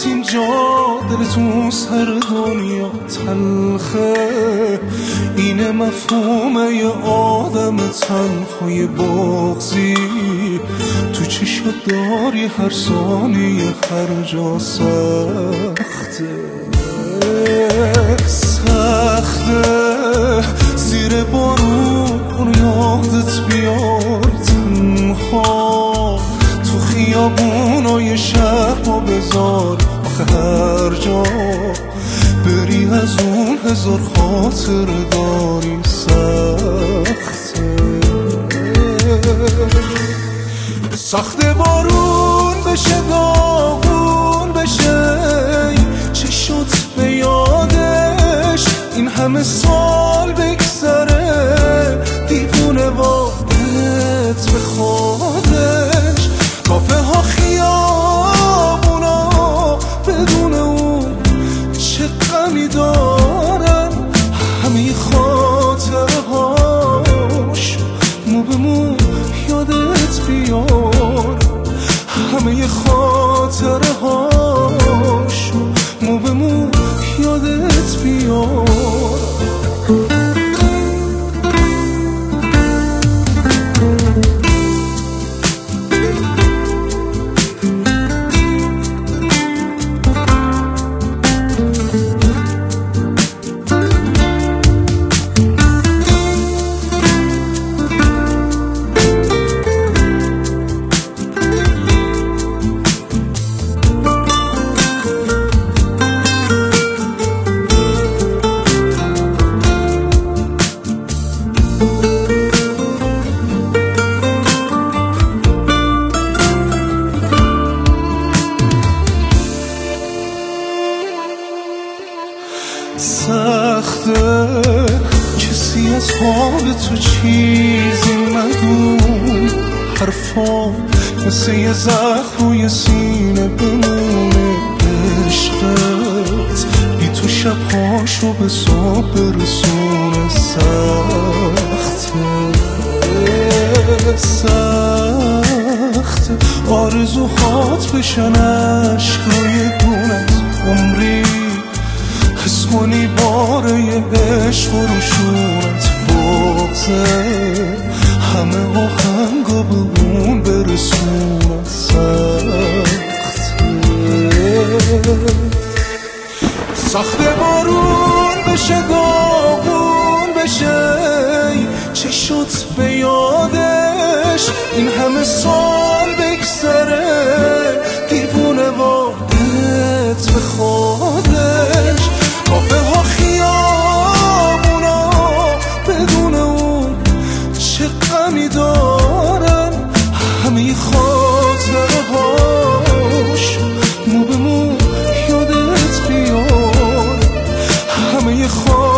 اینجا دلتون سر دنیا تلخه، اینه مفهومه یه آدم تنهای بغضی، تو چشم داری هر ثانیه هر جا سخته زیر بارون یادت بیار تنها تو خیابونای شهر با بذار، آخه هر جا بری از اون هزار خاطر داری سخته بارون بشه داغون بشه چشات به یادش، این همه سال بگذره دیوونه وادت به خودش، کافه ها خیابونا بدون اون چه غمی دارن، همه خاطره هاش مو به مو یادت بیار، همه خاطره هاش مو به مو یادت بیار. سخته کسی از حال تو چیزی ندون، حرفا مثل یه زخم روی سینه بمونه، عشقت بی تو شبهاشو به صبح برسونه سخته آرزوهات بشن عشق روی گونت، عمری حس کنی باره یه عشق و روشونت بغزه، همه آهنگا به اون برسونت سخته بارون بشه داغون بشه چشات به یادش، این همه سال بگذره دیوونه وادت به خودش، کافه ها خیابونا بدون اون چه غمی دارن، همه خاطره هاش مو به مو یادت بیار، همه